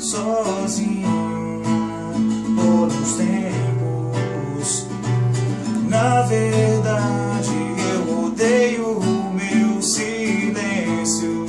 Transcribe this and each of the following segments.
sozinho por uns tempos. Na verdade eu odeio o meu silêncio.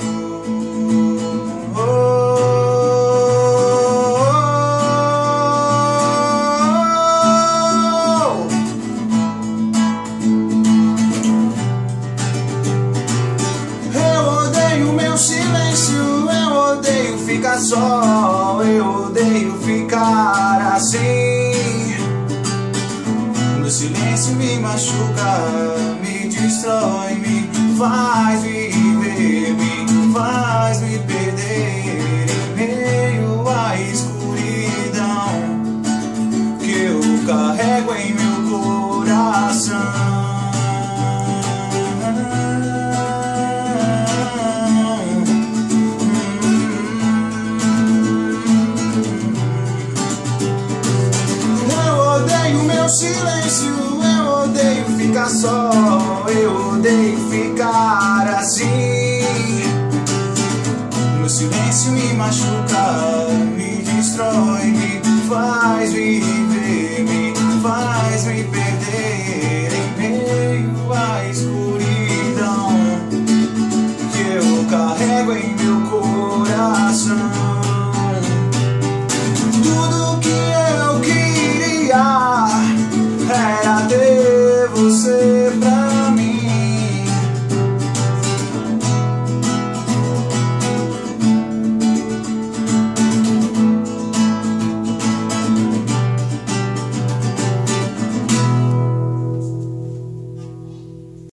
Silêncio, eu odeio ficar só, eu odeio ficar assim. Meu silêncio me machuca, me destrói, me faz viver, me faz me perder em meio à escuridão que eu carrego em meu coração. Silêncio, eu odeio ficar só, eu odeio ficar assim. Meu silêncio me machuca, me destrói, me faz viver.